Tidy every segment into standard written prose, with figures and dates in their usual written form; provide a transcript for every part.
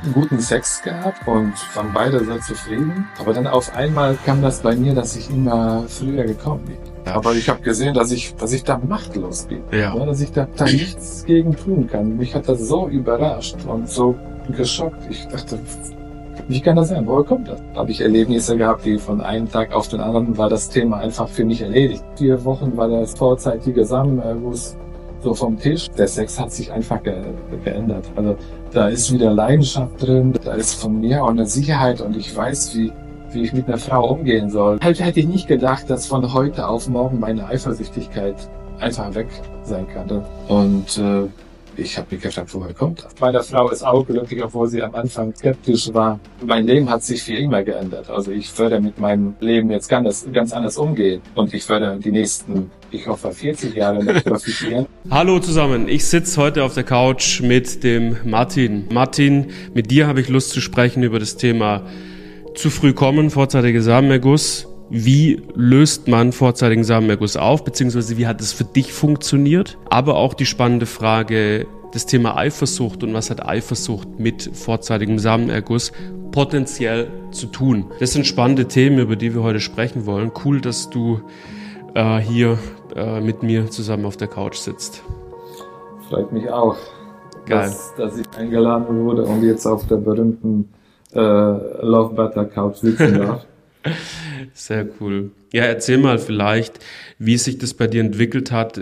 guten Sex gehabt und waren beide sehr zufrieden. Aber dann auf einmal kam das bei mir, dass ich immer früher gekommen bin. Ja. Aber ich habe gesehen, dass ich da machtlos bin. Ja. Ja, dass ich da nichts gegen tun kann. Mich hat das so überrascht und so geschockt. Ich dachte, wie kann das sein? Woher kommt das? Habe ich Erlebnisse gehabt, die von einem Tag auf den anderen war das Thema einfach für mich erledigt. 4 Wochen war das vorzeitige Samenerguss so vom Tisch. Der Sex hat sich einfach geändert. Also da ist wieder Leidenschaft drin, da ist von mir auch eine Sicherheit und ich weiß, wie ich mit einer Frau umgehen soll. Hätte ich nicht gedacht, dass von heute auf morgen meine Eifersüchtigkeit einfach weg sein kann. Und ich habe mich gefragt, woher kommt das? Meine Frau ist auch glücklich, obwohl sie am Anfang skeptisch war. Mein Leben hat sich für immer geändert. Also ich werde mit meinem Leben jetzt ganz anders umgehen. Und ich werde die nächsten, ich hoffe, 40 Jahre noch profitieren. Hallo zusammen, ich sitze heute auf der Couch mit dem Martin. Martin, mit dir habe ich Lust zu sprechen über das Thema zu früh kommen, vorzeitiger Samenerguss. Wie löst man vorzeitigen Samenerguss auf, beziehungsweise wie hat es für dich funktioniert? Aber auch die spannende Frage, das Thema Eifersucht und was hat Eifersucht mit vorzeitigem Samenerguss potenziell zu tun? Das sind spannende Themen, über die wir heute sprechen wollen. Cool, dass du hier mit mir zusammen auf der Couch sitzt. Freut mich auch, dass ich eingeladen wurde und jetzt auf der berühmten Love Butter Couch sitzen darf. Sehr cool. Ja, erzähl mal vielleicht, wie sich das bei dir entwickelt hat,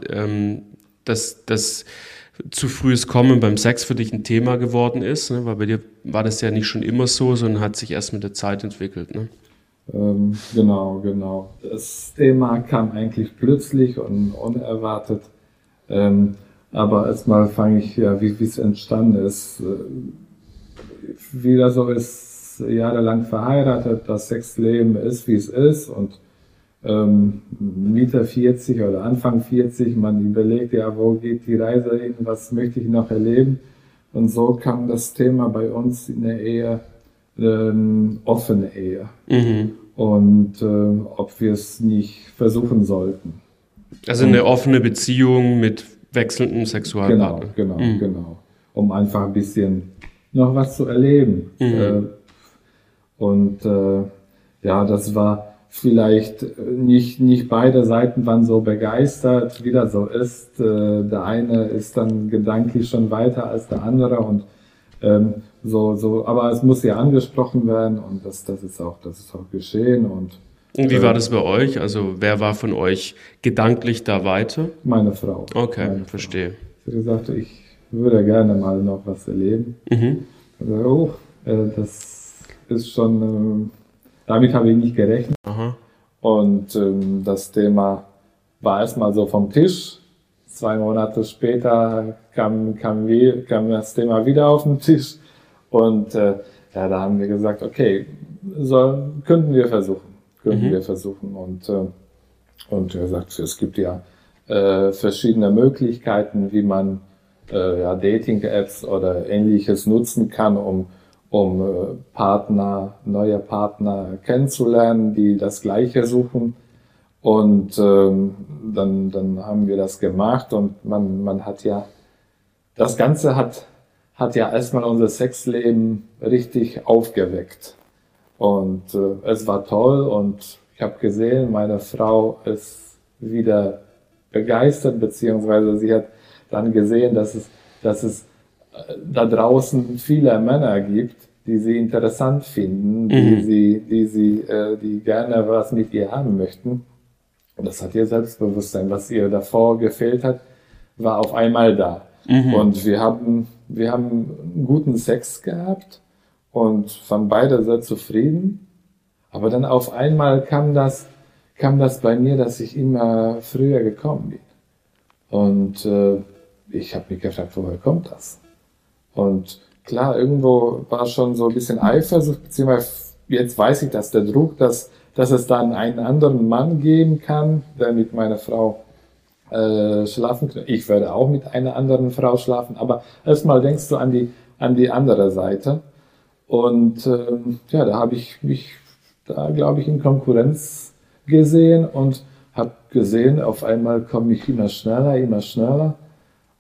dass zu frühes Kommen beim Sex für dich ein Thema geworden ist, ne? Weil bei dir war das ja nicht schon immer so, sondern hat sich erst mit der Zeit entwickelt. Ne? Genau. Das Thema kam eigentlich plötzlich und unerwartet. Aber erstmal fange ich ja, wie es entstanden ist. Wie das so ist, jahrelang verheiratet, das Sexleben ist, wie es ist und Mitte 40 oder Anfang 40, man überlegt, ja, wo geht die Reise hin, was möchte ich noch erleben? Und so kam das Thema bei uns in der Ehe, offene Ehe. Mhm. Und ob wir es nicht versuchen sollten. Also eine offene Beziehung mit wechselndem Sexualpartner. Genau. Um einfach ein bisschen noch was zu erleben. Mhm. Das war vielleicht nicht beide Seiten waren so begeistert, wie das so ist. Der eine ist dann gedanklich schon weiter als der andere und aber es muss ja angesprochen werden und das ist auch geschehen und wie war das bei euch? Also wer war von euch gedanklich da weiter? Meine Frau. Okay, verstehe. Sie gesagt, ich würde gerne mal noch was erleben. Mhm. Also, das ist schon, damit habe ich nicht gerechnet. Aha. Und das Thema war erstmal so vom Tisch. 2 Monate später kam das Thema wieder auf den Tisch. Und da haben wir gesagt, okay, könnten wir versuchen. Und er sagt, es gibt ja verschiedene Möglichkeiten, wie man Dating-Apps oder Ähnliches nutzen kann, um neue Partner kennenzulernen, die das Gleiche suchen. Und dann haben wir das gemacht und man hat ja, das Ganze hat ja erstmal unser Sexleben richtig aufgeweckt. Und es war toll und ich habe gesehen, meine Frau ist wieder begeistert, beziehungsweise sie hat dann gesehen, dass es da draußen viele Männer gibt, die sie interessant finden, die gerne was mit ihr haben möchten. Und das hat ihr Selbstbewusstsein, was ihr davor gefehlt hat, war auf einmal da. Mhm. Und wir haben guten Sex gehabt und waren beide sehr zufrieden. Aber dann auf einmal kam das bei mir, dass ich immer früher gekommen bin. Und ich habe mich gefragt, woher kommt das? Und klar, irgendwo war schon so ein bisschen Eifersucht, beziehungsweise jetzt weiß ich, dass der Druck, dass es dann einen anderen Mann geben kann, der mit meiner Frau schlafen kann. Ich werde auch mit einer anderen Frau schlafen, aber erstmal denkst du an die andere Seite. Und da habe ich mich glaube ich, in Konkurrenz gesehen und habe gesehen, auf einmal komme ich immer schneller.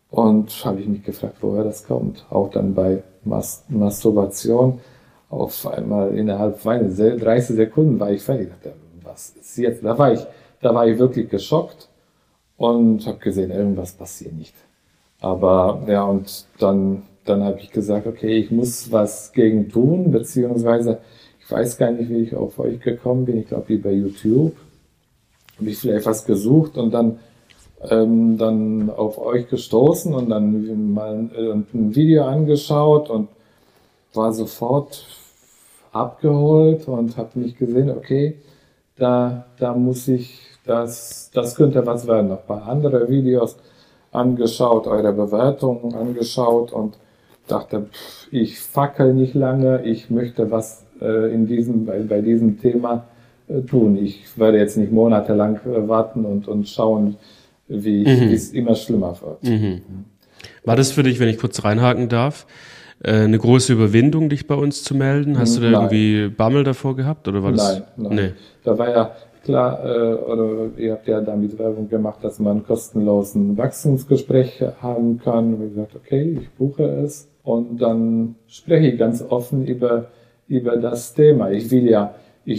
Und habe ich mich gefragt, woher das kommt. Auch dann bei Masturbation. Auf einmal innerhalb von 30 Sekunden war ich fertig. Ich dachte, was ist jetzt? Da war ich wirklich geschockt und habe gesehen, irgendwas passiert nicht. Aber ja, und dann habe ich gesagt, okay, ich muss was gegen tun, beziehungsweise ich weiß gar nicht, wie ich auf euch gekommen bin. Ich glaube, über YouTube habe ich vielleicht was gesucht und dann auf euch gestoßen und dann mal ein Video angeschaut und war sofort abgeholt und habe mich gesehen, okay, da muss ich, das könnte was werden. Noch ein paar andere Videos angeschaut, eure Bewertungen angeschaut und dachte, ich fackel nicht lange, ich möchte was bei diesem Thema tun. Ich werde jetzt nicht monatelang warten und schauen, wie es immer schlimmer wird. Mhm. War das für dich, wenn ich kurz reinhaken darf, eine große Überwindung, dich bei uns zu melden? Hast du da irgendwie Bammel davor gehabt? Oder war das? Nein. Nee. Da war ja klar, oder ihr habt ja damit Werbung gemacht, dass man kostenlos ein Wachstumsgespräch haben kann. Und ich gesagt, okay, ich buche es und dann spreche ich ganz offen über das Thema. Ich will ja,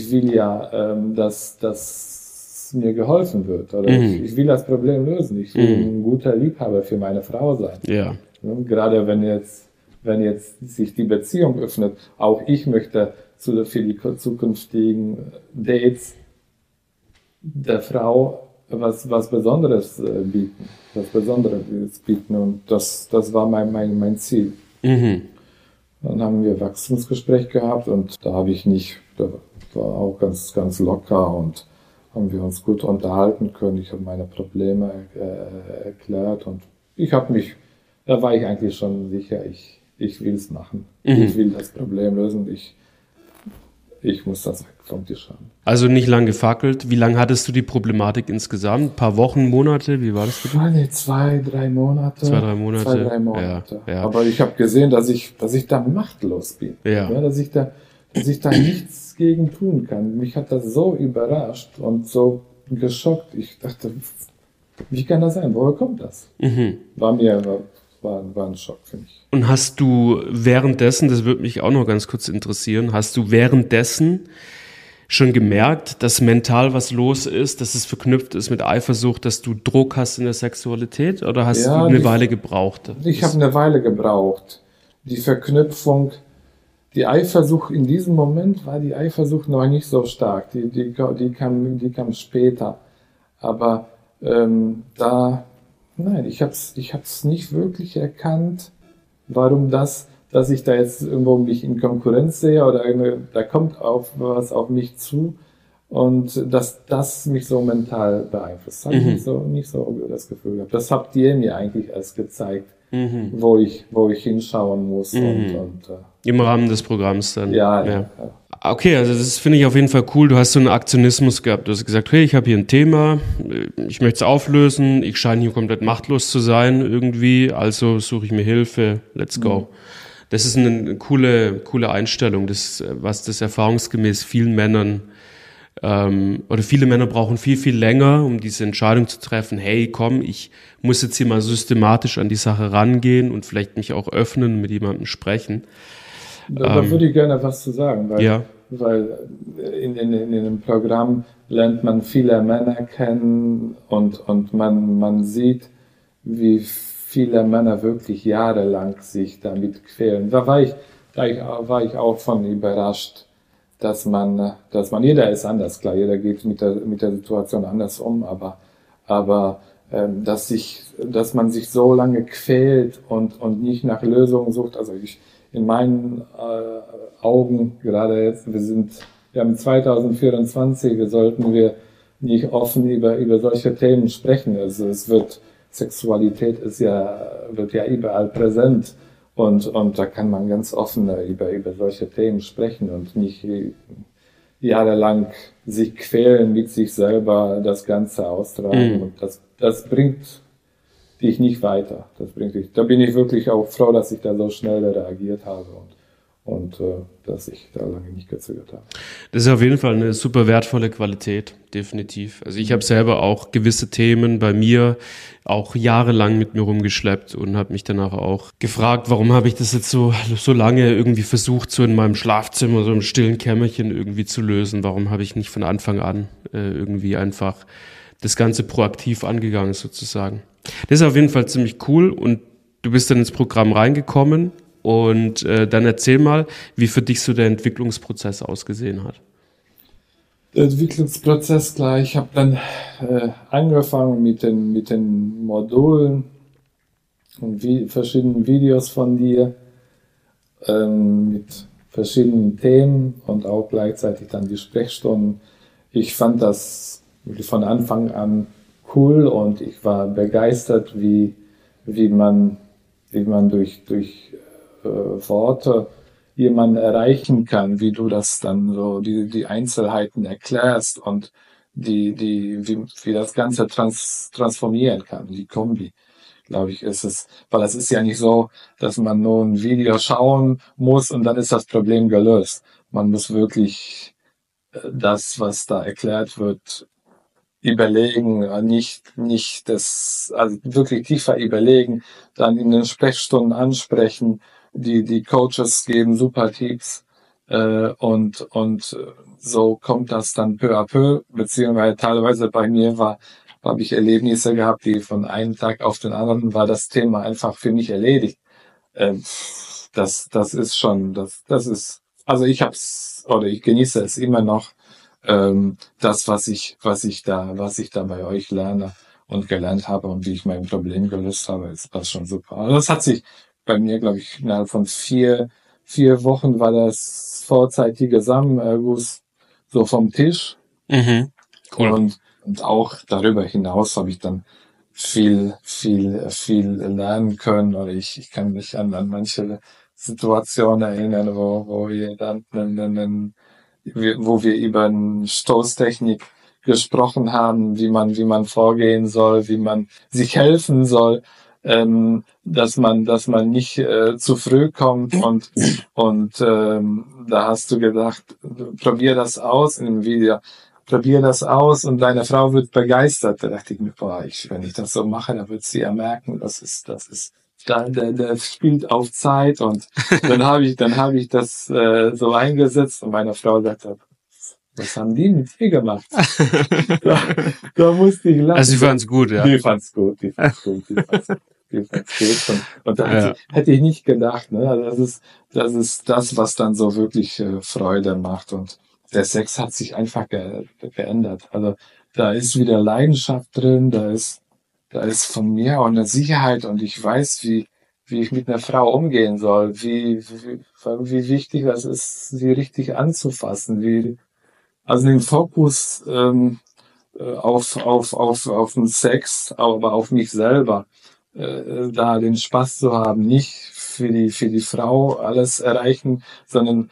dass mir geholfen wird. Oder ich will das Problem lösen. Ich will ein guter Liebhaber für meine Frau sein. Ja. Gerade wenn jetzt sich die Beziehung öffnet, auch ich möchte für die zukünftigen Dates der Frau was Besonderes bieten. Und das war mein Ziel. Mhm. Dann haben wir Wachstumsgespräch gehabt und da war auch ganz, ganz locker und haben wir uns gut unterhalten können. Ich habe meine Probleme erklärt und da war ich eigentlich schon sicher, ich will es machen. Ich will das Problem lösen. Ich muss das weg vom Tisch haben. Also nicht lang gefackelt. Wie lange hattest du die Problematik insgesamt? Ein paar Wochen, Monate? Wie war das für dich? 2-3 Monate. 2-3 Monate. 2-3 Monate. Ja. Aber ich habe gesehen, dass ich da machtlos bin. Ja. Dass ich da nichts gegen tun kann. Mich hat das so überrascht und so geschockt. Ich dachte, wie kann das sein? Woher kommt das? War ein Schock für mich. Und hast du währenddessen, das würde mich auch noch ganz kurz interessieren, hast du währenddessen schon gemerkt, dass mental was los ist, dass es verknüpft ist mit Eifersucht, dass du Druck hast in der Sexualität oder hast du eine Weile gebraucht? Ich habe eine Weile gebraucht. Die Verknüpfung, die Eifersucht, in diesem Moment war die Eifersucht noch nicht so stark. Die kam später. Aber nein, ich hab's nicht wirklich erkannt, warum dass ich da jetzt irgendwo mich in Konkurrenz sehe oder da kommt was auf mich zu und dass das mich so mental beeinflusst. Das habe ich nicht so das Gefühl gehabt. Das habt ihr mir eigentlich erst gezeigt, wo ich hinschauen muss und im Rahmen des Programms dann. Ja. Okay, also das finde ich auf jeden Fall cool. Du hast so einen Aktionismus gehabt. Du hast gesagt, hey, ich habe hier ein Thema, ich möchte es auflösen, ich scheine hier komplett machtlos zu sein irgendwie, also suche ich mir Hilfe, let's go. Das ist eine coole Einstellung, was das erfahrungsgemäß vielen Männern oder viele Männer brauchen viel, viel länger, um diese Entscheidung zu treffen, hey, komm, ich muss jetzt hier mal systematisch an die Sache rangehen und vielleicht mich auch öffnen und mit jemandem sprechen. Da würde ich gerne was zu sagen, weil in dem Programm lernt man viele Männer kennen und man sieht, wie viele Männer wirklich jahrelang sich damit quälen. Da war ich auch von überrascht, dass man jeder ist anders, klar, jeder geht mit der Situation anders um, aber dass man sich so lange quält und nicht nach Lösungen sucht, also in meinen Augen, gerade jetzt, wir haben 2024, sollten wir nicht offen über solche Themen sprechen. Also Sexualität wird ja überall präsent und da kann man ganz offen über solche Themen sprechen und nicht jahrelang sich quälen mit sich selber, das Ganze austragen und das bringt dich nicht weiter. Da bin ich wirklich auch froh, dass ich da so schnell reagiert habe und dass ich da lange nicht gezögert habe. Das ist auf jeden Fall eine super wertvolle Qualität, definitiv. Also ich habe selber auch gewisse Themen bei mir auch jahrelang mit mir rumgeschleppt und habe mich danach auch gefragt, warum habe ich das jetzt so lange irgendwie versucht, so in meinem Schlafzimmer, so im stillen Kämmerchen irgendwie zu lösen. Warum habe ich nicht von Anfang an irgendwie einfach das Ganze proaktiv angegangen sozusagen. Das ist auf jeden Fall ziemlich cool und du bist dann ins Programm reingekommen. Und dann erzähl mal, wie für dich so der Entwicklungsprozess ausgesehen hat. Der Entwicklungsprozess, klar, ich habe dann angefangen mit den Modulen und verschiedenen Videos von dir mit verschiedenen Themen und auch gleichzeitig dann die Sprechstunden. Ich fand das wirklich von Anfang an cool und ich war begeistert, wie man durch Worte jemanden erreichen kann, wie du das dann so, die Einzelheiten erklärst und wie das Ganze transformieren kann, die Kombi, glaube ich, ist es. Weil es ist ja nicht so, dass man nur ein Video schauen muss und dann ist das Problem gelöst. Man muss wirklich das, was da erklärt wird, überlegen, nicht das, also wirklich tiefer überlegen, dann in den Sprechstunden ansprechen. Die Coaches geben super Tipps und so kommt das dann peu à peu, beziehungsweise teilweise bei mir habe ich Erlebnisse gehabt, die von einem Tag auf den anderen war das Thema einfach für mich erledigt. Das ist schon, das ist, also ich genieße es immer noch, das, was ich da bei euch lerne und gelernt habe und wie ich mein Problem gelöst habe, ist das schon super. Also das hat sich bei mir, glaube ich, innerhalb von vier Wochen war das vorzeitige Samenerguss so vom Tisch. Mhm. Cool. Und auch darüber hinaus habe ich dann viel lernen können. Oder ich kann mich an manche Situationen erinnern, wo wir dann wo wir über eine Stoßtechnik gesprochen haben, wie man vorgehen soll, wie man sich helfen soll, dass man nicht zu früh kommt und da hast du gedacht, probier das aus in dem Video, probier das aus und deine Frau wird begeistert. Da dachte ich mir, wenn ich das so mache, dann wird sie ja merken, das ist der spielt auf Zeit und dann habe ich das so eingesetzt und meine Frau sagte, was haben die mit dir gemacht? da musste ich lachen. Also sie fand's gut, ja. Die fand's gut. Und da hätte ich nicht gedacht, ne? Also das ist das, was dann so wirklich Freude macht und der Sex hat sich einfach geändert. Also da ist wieder Leidenschaft drin, da ist von mir auch eine Sicherheit und ich weiß, wie ich mit einer Frau umgehen soll, wie wichtig das ist, sie richtig anzufassen, also den Fokus auf den Sex, aber auf mich selber, da den Spaß zu haben, nicht für die Frau alles erreichen, sondern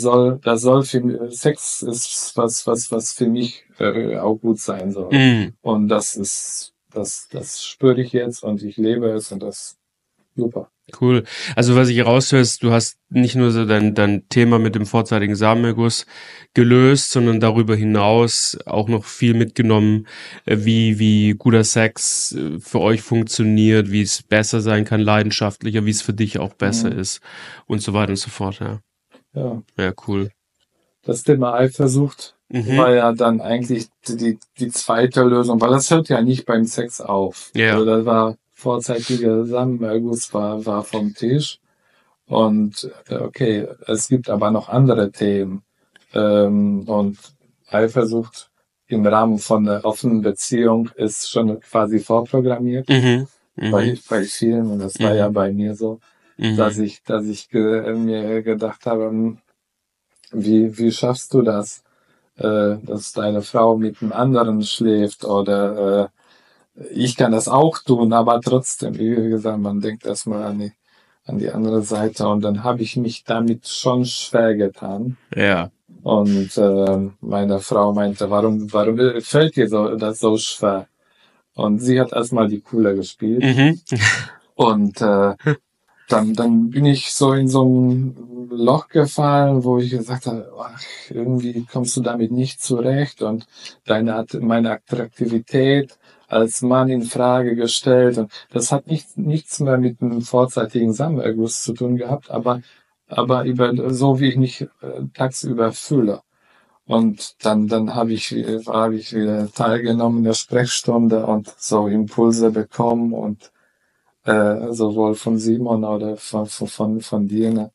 Sex ist was für mich auch gut sein soll. Mhm. Und das spüre ich jetzt und ich lebe es und das super. Cool. Also was ich raushöre, ist, du hast nicht nur so dein Thema mit dem vorzeitigen Samenerguss gelöst, sondern darüber hinaus auch noch viel mitgenommen, wie guter Sex für euch funktioniert, wie es besser sein kann, leidenschaftlicher, wie es für dich auch besser ist und so weiter und so fort. Ja, cool. Das Thema Eifersucht war ja dann eigentlich die zweite Lösung, weil das hört ja nicht beim Sex auf. Ja. Also das war vorzeitiger Samenerguss war vom Tisch und okay, es gibt aber noch andere Themen und Eifersucht im Rahmen von einer offenen Beziehung ist schon quasi vorprogrammiert bei vielen und das war ja bei mir so, dass ich mir gedacht habe, wie schaffst du das, dass deine Frau mit einem anderen schläft oder ich kann das auch tun, aber trotzdem, wie gesagt, man denkt erstmal an die andere Seite und dann habe ich mich damit schon schwer getan. Ja. Und meine Frau meinte, warum fällt dir das so schwer? Und sie hat erstmal die Coole gespielt. Und dann bin ich so in so ein Loch gefallen, wo ich gesagt habe, ach, irgendwie kommst du damit nicht zurecht und meine Attraktivität als Mann in Frage gestellt, und das hat nichts mehr mit einem vorzeitigen Samenerguss zu tun gehabt, aber über so wie ich mich tagsüber fühle. Und dann habe ich wieder teilgenommen in der Sprechstunde und so Impulse bekommen, und sowohl von Simon oder von dir. Ne?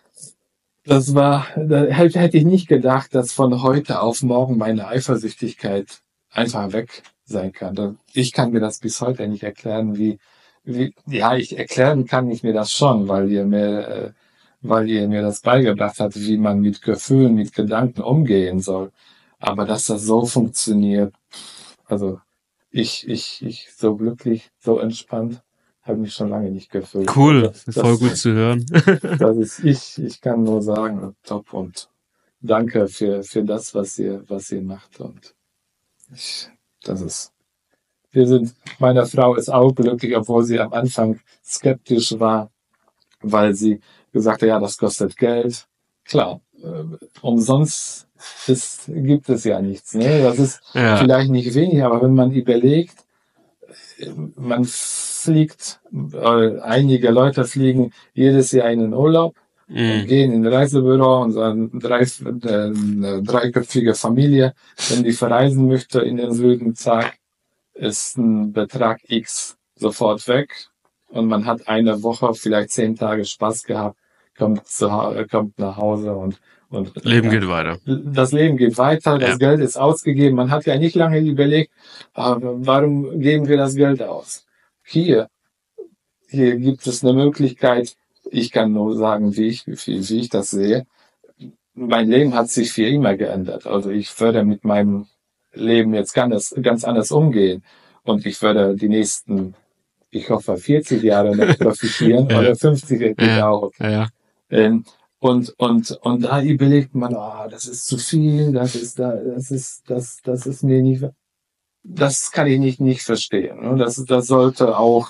Da hätte ich nicht gedacht, dass von heute auf morgen meine Eifersüchtigkeit einfach weg sein kann. Ich kann mir das bis heute nicht erklären, ich erklären kann ich mir das schon, weil ihr mir das beigebracht habt, wie man mit Gefühlen, mit Gedanken umgehen soll. Aber dass das so funktioniert, also ich so glücklich, so entspannt, habe mich schon lange nicht gefühlt. Cool, Also, voll gut zu hören. das ist ich kann nur sagen, top, und danke für das, was ihr macht, und ich, das ist, meine Frau ist auch glücklich, obwohl sie am Anfang skeptisch war, weil sie gesagt hat, ja, das kostet Geld. Klar, umsonst gibt es ja nichts, ne? Das ist vielleicht nicht wenig, aber wenn man überlegt, man fliegt, einige Leute fliegen jedes Jahr in den Urlaub, gehen in ein Reisebüro und sagen, eine dreiköpfige Familie, wenn die verreisen möchte in den Süden, zack, ist ein Betrag X sofort weg, und man hat eine Woche, vielleicht 10 Tage Spaß gehabt, kommt nach Hause, und Leben geht weiter. Das Leben geht weiter, das Geld ist ausgegeben. Man hat ja nicht lange überlegt, warum geben wir das Geld aus? Hier gibt es eine Möglichkeit. Ich kann nur sagen, wie ich das sehe. Mein Leben hat sich für immer geändert. Also ich würde mit meinem Leben jetzt ganz anders umgehen. Und ich würde die nächsten, ich hoffe, 40 Jahre noch profitieren, oder 50 geht auch. Ja. Und da überlegt man, das ist zu viel, das ist mir nicht, das kann ich nicht verstehen. Das sollte auch,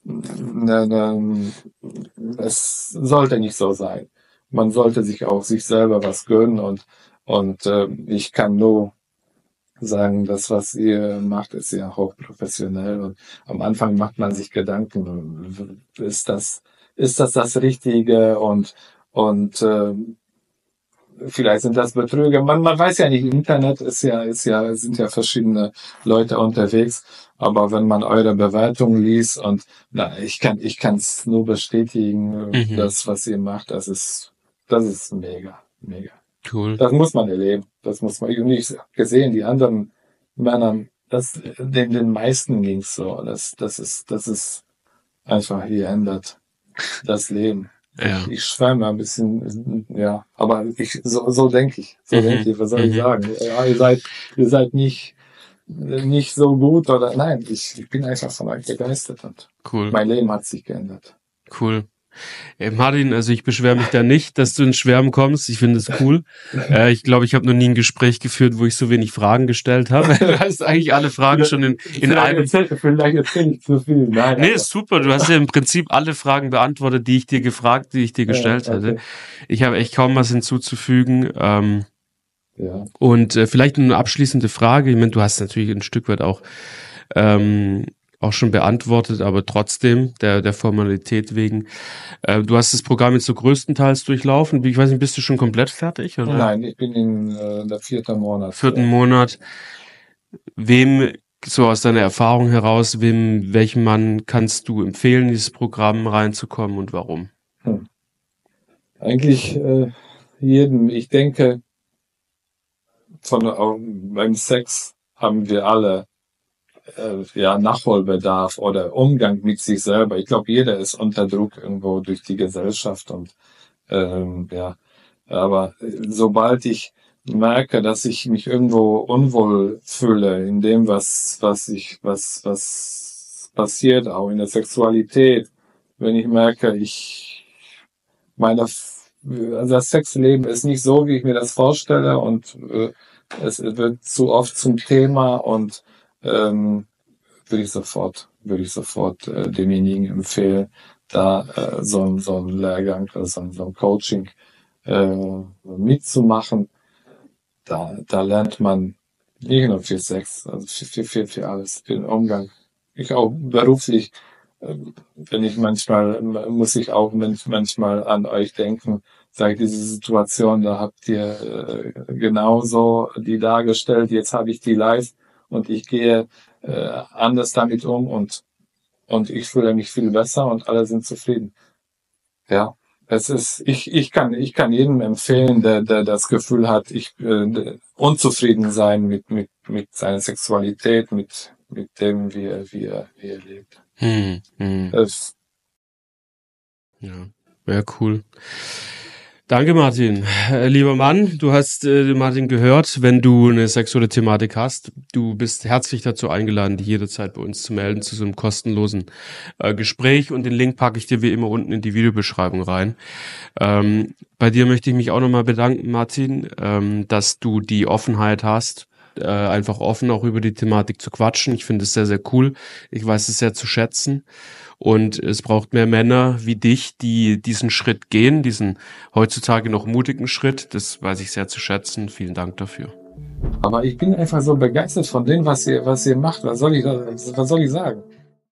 es sollte nicht so sein. Man sollte sich auch sich selber was gönnen, und ich kann nur sagen, das, was ihr macht, ist ja hochprofessionell, und am Anfang macht man sich Gedanken, ist das Richtige, und vielleicht sind das Betrüger. Man weiß ja nicht, im Internet sind ja verschiedene Leute unterwegs, aber wenn man eure Bewertungen liest, und ich kann es nur bestätigen, das, was ihr macht, das ist mega. Cool. Das muss man erleben. Das muss man. Ich habe nicht gesehen, die anderen Männern, den meisten ging's so. Das ist einfach, hier ändert das Leben. Ja. Ich schwärme ein bisschen, ja, aber so denke ich. Was soll ich sagen? Ja, ihr seid nicht so gut, oder nein, ich bin einfach von euch begeistert, und mein Leben hat sich geändert. Cool. Martin, also ich beschwere mich da nicht, dass du ins Schwärmen kommst. Ich finde es cool. Ich glaube, ich habe noch nie ein Gespräch geführt, wo ich so wenig Fragen gestellt habe. Du hast eigentlich alle Fragen schon in einem. Vielleicht erzähle ich zu viel. Nein, nee, ist super. Du hast ja im Prinzip alle Fragen beantwortet, die ich dir gestellt hätte. Ich habe echt kaum was hinzuzufügen. Und vielleicht eine abschließende Frage. Ich meine, du hast natürlich ein Stück weit auch schon beantwortet, aber trotzdem, der Formalität wegen. Du hast das Programm jetzt so größtenteils durchlaufen. Ich weiß nicht, bist du schon komplett fertig? Oder? Nein, ich bin in der 4. Monat. 4. Monat. Wem, so aus deiner Erfahrung heraus, welchem Mann kannst du empfehlen, in dieses Programm reinzukommen, und warum? Eigentlich jedem. Ich denke, beim Sex haben wir alle Nachholbedarf oder Umgang mit sich selber. Ich glaube, jeder ist unter Druck irgendwo durch die Gesellschaft, und aber sobald ich merke, dass ich mich irgendwo unwohl fühle in dem, was passiert, auch in der Sexualität, wenn ich merke, das Sexleben ist nicht so, wie ich mir das vorstelle, und es wird zu oft zum Thema, und würde ich sofort demjenigen empfehlen, da so ein Lehrgang, so ein Coaching mitzumachen. Da lernt man nicht nur für Sex, also für alles, für den Umgang. Ich auch beruflich, wenn ich muss ich auch manchmal an euch denken, sage diese Situation, da habt ihr genauso die dargestellt, jetzt habe ich die live und ich gehe anders damit um und ich fühle mich viel besser und alle sind zufrieden. Ja. Ich kann jedem empfehlen, der das Gefühl hat, unzufrieden sein mit seiner Sexualität, mit dem, wie er lebt. Ja, cool. Danke, Martin. Lieber Mann, du hast Martin gehört, wenn du eine sexuelle Thematik hast, du bist herzlich dazu eingeladen, dich jederzeit bei uns zu melden zu so einem kostenlosen Gespräch, und den Link packe ich dir wie immer unten in die Videobeschreibung rein. Bei dir möchte ich mich auch nochmal bedanken, Martin, dass du die Offenheit hast, einfach offen auch über die Thematik zu quatschen. Ich finde es sehr, sehr cool. Ich weiß es sehr zu schätzen. Und es braucht mehr Männer wie dich, die diesen Schritt gehen, diesen heutzutage noch mutigen Schritt. Das weiß ich sehr zu schätzen. Vielen Dank dafür. Aber ich bin einfach so begeistert von dem, was ihr macht. Was soll ich sagen?